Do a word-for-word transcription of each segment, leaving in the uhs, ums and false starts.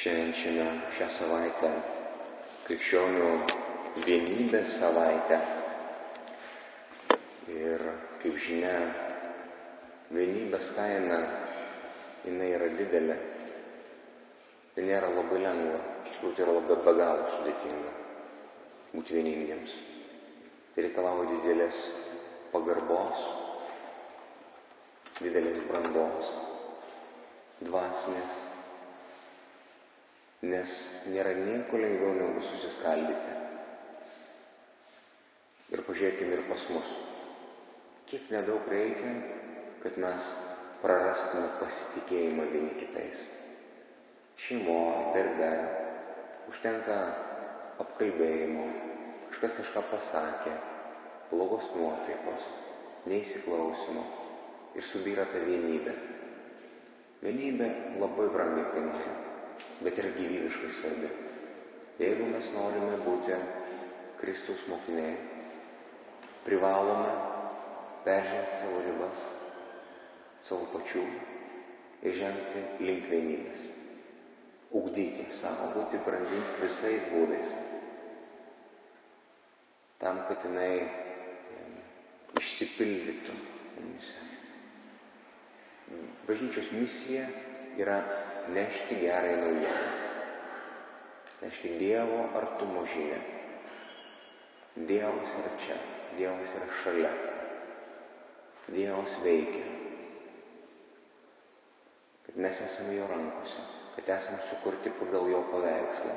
švenčiame šią savaitę krikščionių vienybės savaitę. Ir kaip žinia, vienybės kaina, jinai yra didelė. Tai nėra labai lengva, iš tikrųjų tai yra labai be galo sudėtinga būti vieningiems. Tai reikalauja didelės pagarbos, didelės brandos, dvasinės, nes nėra nieko lengviau negu susiskaldyti. Ir pažiūrėkime ir pas mus. Kiek nedaug reikia, kad mes prarastume pasitikėjimą vieni kitais. Šeimoje, darbe, užtenka apkalbėjimo, kažkas kažką pasakė, blogos nuotaikos, neįsiklausimo ir subyra ta vienybė. Vienybė labai brangiai kainuoja, bet ir gyvybiškai svarbi. Jeigu mes norime būti Kristaus mokiniai, privalome peržengti savo ribas, savo pačių ir žengti link vienybės. Ugdyti, saugoti, brandinti visais būdais. Tam, kad jinai išsipildytų mumise. Bažnyčios misija yra nešti gerąją naujieną. Nešti Dievo artumo žinią. Dievas yra čia, Dievas yra šalia. Dievas veikia. Kad mes esame jo rankose, kad esame sukurti pagal jo paveikslą.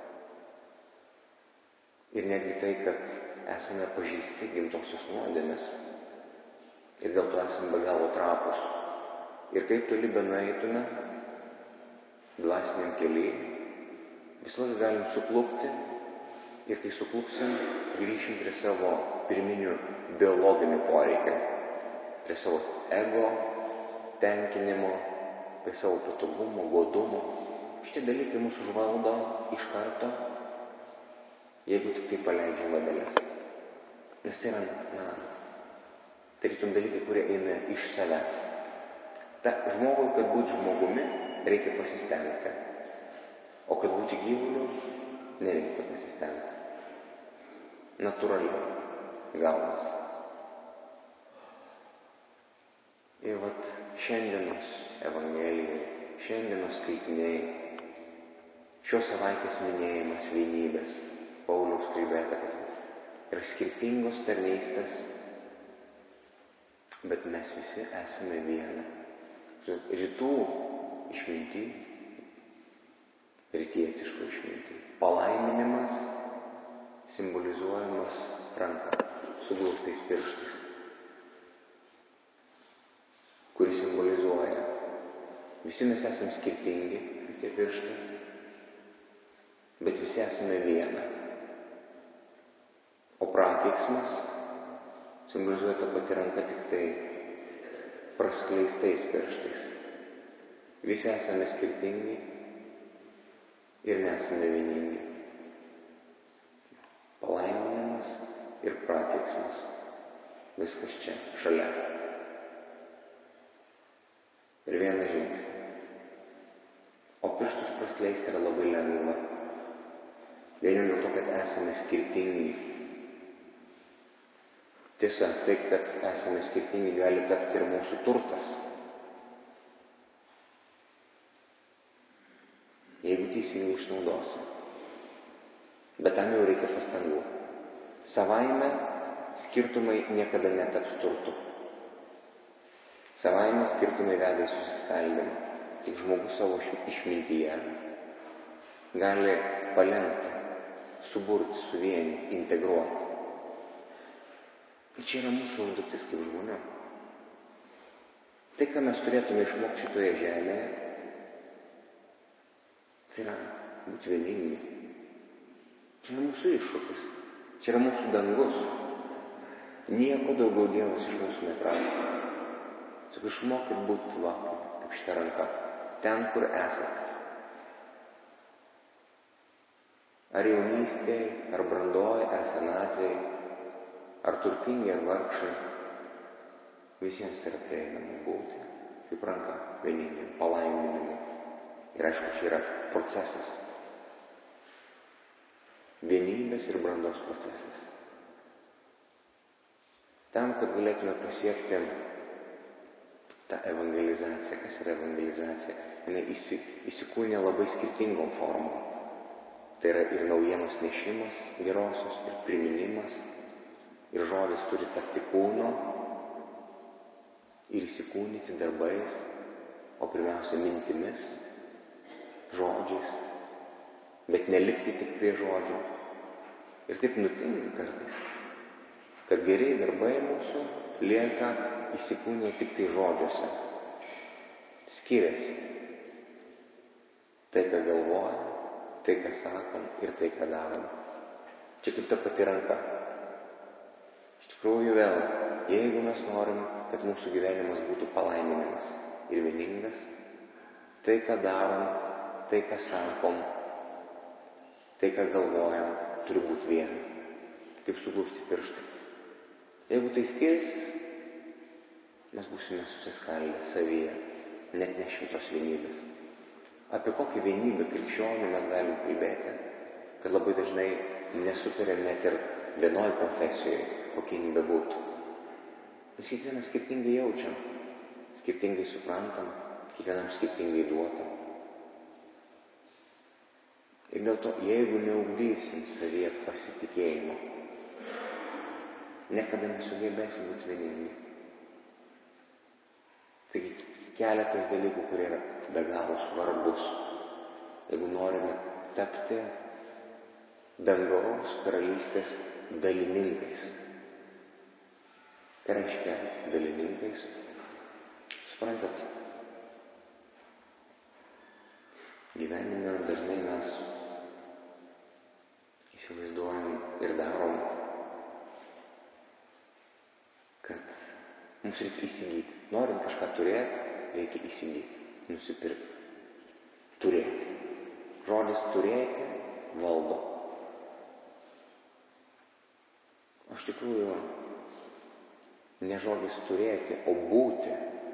Ir netgi tai, kad esame pažeisti gimtosios nuodėmės. Ir dėl to esame be galo trapūs. Ir kaip toli benueitume dvasiniam kely, visą laiką galim suklupti ir kai suklupsim, grįšim prie savo pirminių biologinių poreikių, prie savo ego tenkinimo, prie savo patogumo, godumo. Šitie dalykai mūsų užvaldo iš karto, jeigu tik tai paleidžiam vadeles. Nes tai yra, na, tarytum dalykai, kurie eina iš savęs. Ta žmogui, kad būti žmogumi, reikia pasistengti. O kad būti gyvuliu, nereikia pasistengti. Natūraliai gaunasi. Ir vat šiandienos Evangelijai, šiandienos skaitiniai, šios savaitės minėjimas vienybės, Pauliaus kalbėta, kad yra skirtingos tarnystės, bet mes visi esame viena. Rytų išminty, rytietiško išminty. Palaiminimas simbolizuojamas ranka, suglaustais pirštais, kuris simbolizuoja. Visi mes esame skirtingi, tie pirštai, bet visi esame viena. O prakeiksmas simbolizuoja tą patį ranką, tik tai praskleistais pirštais. Visi esame skirtingi ir nesame vieningi. Palaiminimas ir prakeiksmas. Viskas čia, šalia. Ir vieną žingsnį. O pirštus praskleisti yra labai lengva. Vien dėl to, kad esame skirtingi. Tiesa, tai, kad esame skirtingi, gali tapti ir mūsų turtas. Jeigu teisingai išnaudosi. Bet tam jau reikia pastangų. Savaime skirtumai niekada netaps turtu. Savaime skirtumai veda į susiskaldymą. Tik žmogus savo išmintyje gali palenkti, suburti, suvienyti, integruoti. Ir čia yra mūsų užduotis kaip žmonių. Tai, ką mes turėtume išmokti šitoje žemėje, tai yra būti vieningi. Čia yra mūsų iššūkis. Čia yra mūsų dangus. Nieko daugiau Dievas iš mūsų neprašo. Tik išmokit būti va, kaip šitą ranką. Ten, kur esate. Ar jaunystėje, ar brandoje, ar senatvėje, ar turtingi, ar vargšai, visiems tai yra prieinama būti, kaip ranka vieningi, palaiminimui ir Ir aišku, čia yra procesas. Vienybės ir brandos procesas. Tam, kad galėtume pasiekti tą evangelizaciją, kas yra evangelizacija, jinai įsi, įsikūnė labai skirtingom formom. Tai yra ir naujienos nešimas gerosios, ir priminimas, ir žodis turi tapti kūno, ir įsikūnyti darbais, o pirmiausia mintimis, žodžiais, bet nelikti tik prie žodžių. Ir taip nutinka kartais, kad geriai darbai mūsų lieka įsikūnę tik tai žodžiuose. Skiriasi tai, ką galvojam, tai, ką sakom ir tai, ką darom. Čia kaip ta pati ranka. Iš tikrųjų vėl, jeigu mes norim, kad mūsų gyvenimas būtų palaiminimas ir vieningas, tai, ką darom, tai, ką sakom, tai, ką galvojam, turi būti viena, kaip suglausti pirštai. Jeigu tai skirsis, mes būsime susiskaldę savyje, net nešim tos vienybės. Apie kokią vienybę krikščionių mes galim kalbėti, kad labai dažnai nesutarėm net ir vienoj konfesijoje, kokia jin bebūtų. Nes kiekvienas skirtingai jaučiam, skirtingai suprantam, kiekvienam skirtingai duotam. Ir dėl to, jeigu neugdysim savyje pasitikėjimo, niekada nesugebėsim būti vieningi. Taigi keletas dalykų, kurie yra be galo svarbus, jeigu norime tapti dangaus karalystės dalininkais. Ką reiškia dalininkais? Suprantat, gyvenime dažnai mes įsivaizduojam ir darom, kad mums reikia įsigyti. Norint kažką turėti, reikia įsigyti, nusipirkti, turėti. Žodis turėti valdo. O iš tikrųjų, ne žodis turėti, o būti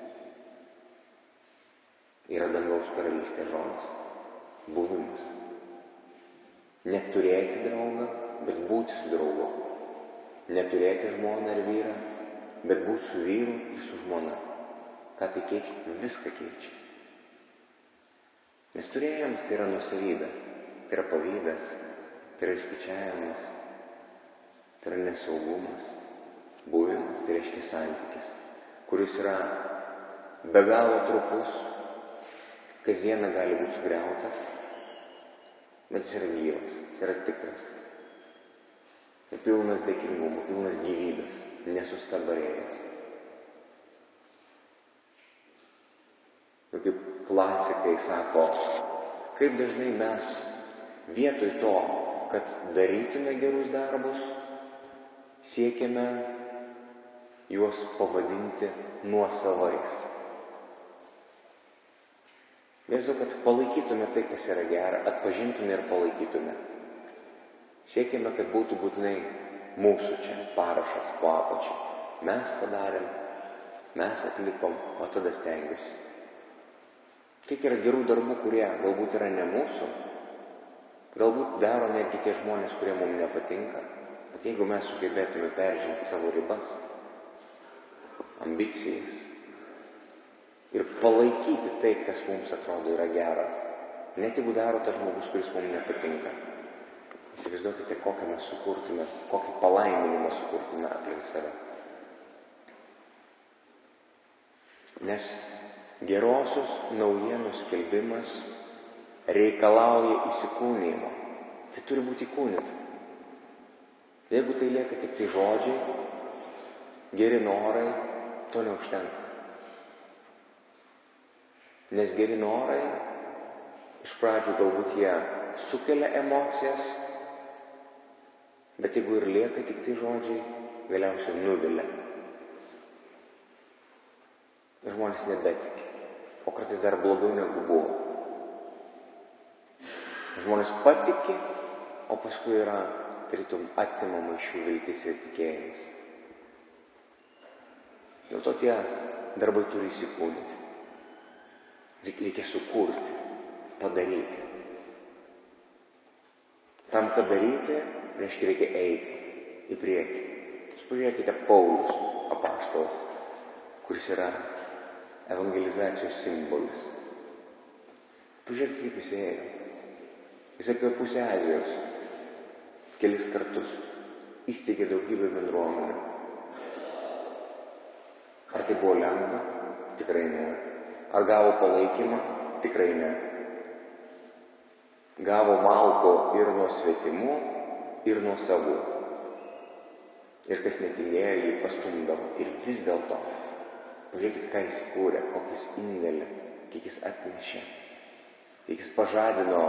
yra dangaus karalystės žodis. Buvimas. Neturėti draugą, bet būti su draugu. Neturėti žmoną ar vyrą, bet būti su vyru ir su žmona. Ką tai keičia? Viską keičia. Nes turėjimas tai yra nuosavybė, tai yra pavydas, tai yra išskaičiavimas, tai yra nesaugumas. Buvimas tai reiškia santykis, kuris yra be galo trupus, kasdieną gali būti sugriautas, bet jis yra gyvas, jis yra tikras. Ir pilnas dėkingumo, pilnas gyvybės, nesustabarėjęs. Ir kaip klasikai sako, kaip dažnai mes vietoj to, kad darytume gerus darbus, siekiame juos pavadinti nuosavais. Vietoj, kad palaikytume tai, kas yra gera, atpažintume ir palaikytume. Siekime, kad būtų būtinai mūsų čia parašas po apačia. Mes padarėm, mes atlikom, o tada stengiuosi. Kiek yra gerų darbų, kurie galbūt yra ne mūsų, galbūt daro netgi tie žmonės, kurie mums nepatinka, bet jeigu mes sugebėtume peržengti savo ribas, ambicijas ir palaikyti tai, kas mums atrodo yra gera, net jeigu daro tas žmogus, kuris mums nepatinka, įsivaizduokite, kokią mes sukurtume, kokį palaiminimą sukurtume aplink save. Nes gerosios naujienos skelbimas reikalauja įsikūnijimo. Tai turi būti įkūnyta. Jeigu tai lieka tik tai žodžiai, geri norai, to neužtenka. Nes geri norai, iš pradžių galbūt jie sukelia emocijas, bet jeigu ir lieka tik tai žodžiai, galiausiai nuvilia. Ir žmonės nebetiki, o kartais dar blogiau negu buvo. Žmonės patiki, o paskui yra tarytum atimama iš jų viltis ir tikėjimas. Dėl to tie darbai turi įsikūnyti. Reikia sukurti. padaryti. Tam, kad daryti, reiškia reikia eiti į priekį. Jūs pažiūrėkite Paulius, apaštalas, kuris yra evangelizacijos simbolis. Pažiūrėkite, kaip jis ėjo. Jis apie pusę Azijos kelis kartus įsteigė daugybę bendruomenių. Ar tai buvo lengva? Tikrai ne. Ar gavo palaikymą? Tikrai ne. Gavo malko ir nuo svetimų, ir nuo savų. Ir kas netingėjo, jį pastumdavo. Ir vis dėlto, pažiūrėkit, ką jis kūrė, kokis indėlį, kiek jis atnešė, kiek jis pažadino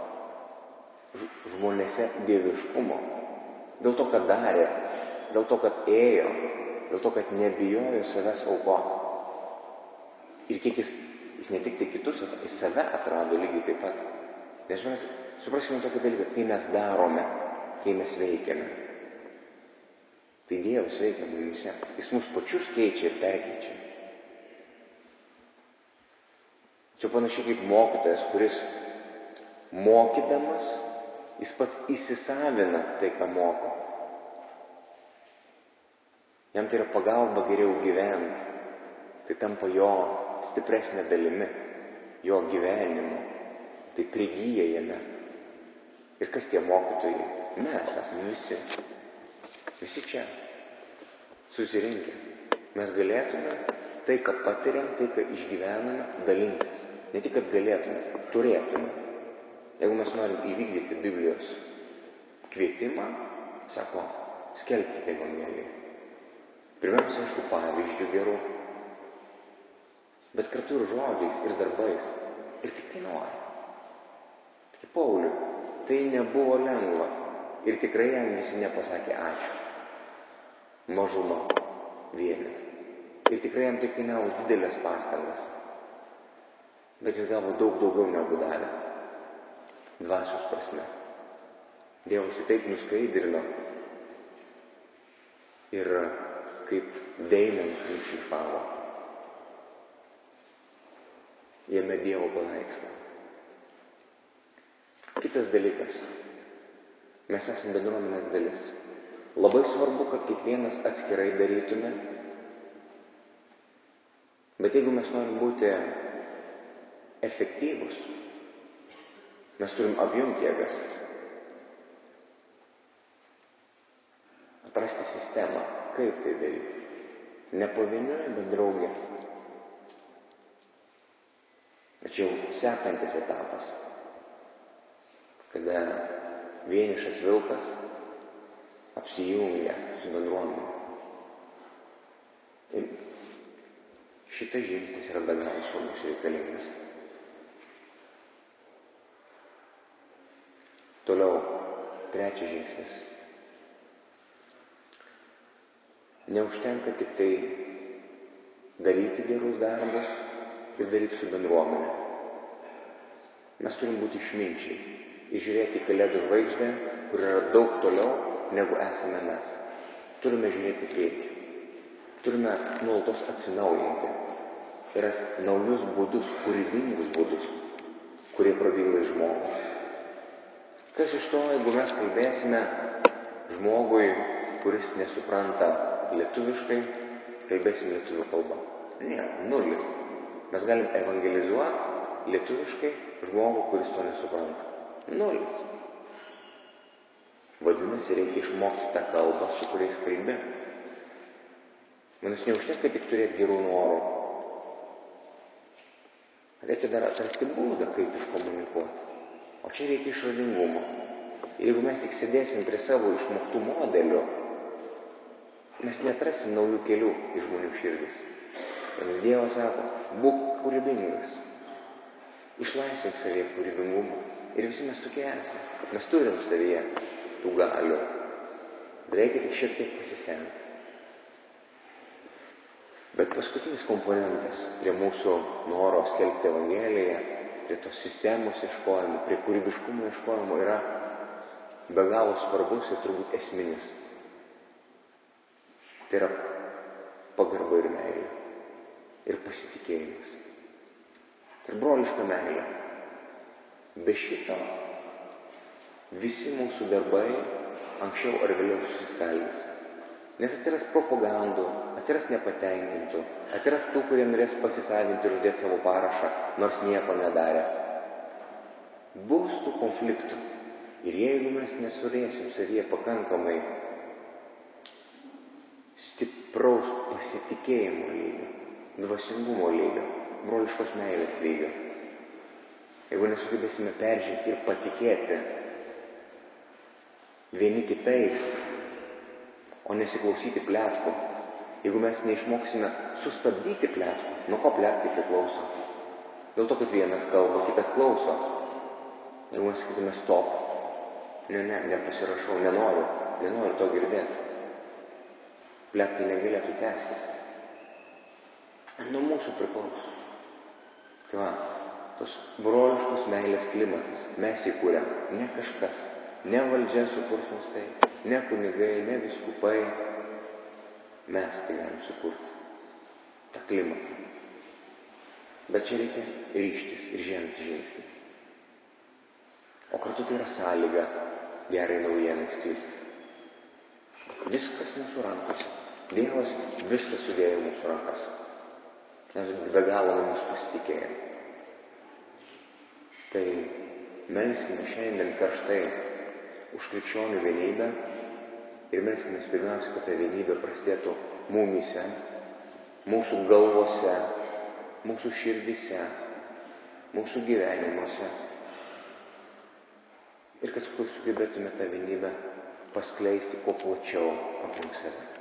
žmonėse dieviškumo. Dėl to, kad darė, dėl to, kad ėjo, dėl to, kad nebijojo savęs aukoti. Ir kiek jis, jis ne tik tai kitus, jis save atrado lygiai taip pat. Nes mes supraskime tokį dalyką, kai mes darome, kai mes veikiame, tai Dievas veikia mumise. Jis mus pačius keičia ir perkeičia. Čia panašiai kaip mokytojas, kuris mokydamas, jis pats įsisavina tai, ką moko. Jam tai yra pagalba geriau gyventi. Tai tampa jo stipresnė dalimi, jo gyvenimo. Tai prigyja jame. Ir kas tie mokytojai? Mes esame visi. Visi čia. Susirinkę. Mes galėtume tai, ką patiriam, tai, ką išgyvename, dalintis. Ne tik, kad galėtume, turėtume. Jeigu mes norim įvykdyti Biblijos kvietimą, sako, skelbkite evangeliją. Pirmiausia, aišku, pavyzdžių gerų, bet kartu ir žodžiais, ir darbais. Ir tik kainuoja. Tik Pauliui tai nebuvo lengva. Ir tikrai jam visi nepasakė ačiū. Mažuma vienet. Ir tikrai jam tai kainavo didelės pastangas. Bet jis gavo daug daugiau negu davė. Dvasios prasme. Dievas jį taip nuskaidrino. Ir kaip deimantų nušifavo. Jame Dievo paveikslą. Kitas dalykas. Mes esame bendruomenės dalis. Labai svarbu, kad kiekvienas atskirai darytume. Bet jeigu mes norim būti efektyvus, mes turim apjungti jėgas. Atrasti sistemą, kaip tai daryti. Ne pavieniui, bet drauge. Tačiau sekantis etapas, kada vienišas vilkas apsijungia su bendruomene. Ir šitas žingsnis yra be galo svarbus ir reikalingas. Toliau, trečias žingsnis. Neužtenka tik tai daryti gerus darbus ir daryti su bendruomenė. Mes turim būti išminčiai ir žiūrėti į Kalėdų žvaigždę, kur yra daug toliau, negu esame mes. Turime žiūrėti į priekį. Turime nuolatos atsinaujinti ir rasti naujus būdus, kūrybingus būdus, kurie prabyla į žmogų. Kas iš to, jeigu mes kalbėsime žmogui, kuris nesupranta lietuviškai, kalbėsim lietuvių kalbą? Ne, nulis. Mes galim evangelizuoti lietuviškai žmogų, kuris to nesupranta. Nulis. Vadinasi, reikia išmokti tą kalbą, su kuriais kalbė. Manas neužtenka tik turėti gerų norų. Reikia dar atrasti būdą, kaip iškomunikuoti. O čia reikia išradingumo. Ir jeigu mes tik sėdėsim prie savo išmoktų modelių, mes neatrasim naujų kelių į žmonių širdis. Nes Dievas sako, būk kūrybingas. Išlaisvink savyje kūrybingumą. Ir visi mes tokie esame. Mes turim savyje tų galių. Reikia tik šiek tiek pasistengti. Bet paskutinis komponentas prie mūsų noro skelbti Evangeliją, prie tos sistemos ieškojimo, prie kūrybiškumo ieškojimo yra be galo svarbus ir turbūt esminis. Tai yra pagarba ir meilė. Ir pasitikėjimas. Ir broliška meilė. Be šito visi mūsų darbai anksčiau ar vėliau susiskaldys. Nes atsiras propagandų, atsiras nepatenkintų, atsiras tų, kurie norės pasisavinti ir uždėti savo parašą, nors nieko nedarė. Bus tų konfliktų. Ir jeigu mes nesurėsim savyje pakankamai stipraus pasitikėjimo lygio, dvasingumo lygio, broliškos meilės lygio, jeigu nesugebėsime peržengti ir patikėti vieni kitais, o nesiklausyti pletkų, jeigu mes neišmoksime sustabdyti pletkų, nuo ko pletkai priklauso? Dėl to, kad vienas kalba, kitas klauso. Jeigu mes sakytume stop, ne, ne, nepasirašau, nenoriu, nenoriu to girdėti. Pletkai negalėtų tęstis. Nuo mūsų priklauso. Tai va, tos broliškos meilės klimatas, mes įkūrėm, ne kažkas, ne valdžia sukurs mus tai, ne kunigai, ne viskupai, mes tai galim sukurti, tą klimatą. Bet čia reikia ryžtis ir žengti žingsnį. O kartu tai yra sąlyga gerai naujienai sklisti. Viskas mūsų rankose. Dievas viską sudėjo mūsų rankas. Nes be galo mums pasitikėjo. Tai melskime šiandien karštai už krikščionių vienybę ir melskime pirmiausia, kad ta vienybė prasidėtų mumyse, mūsų galvose, mūsų širdise, mūsų gyvenimuose. Ir kad sugebėtume tą vienybę paskleisti kuo plačiau aplink save.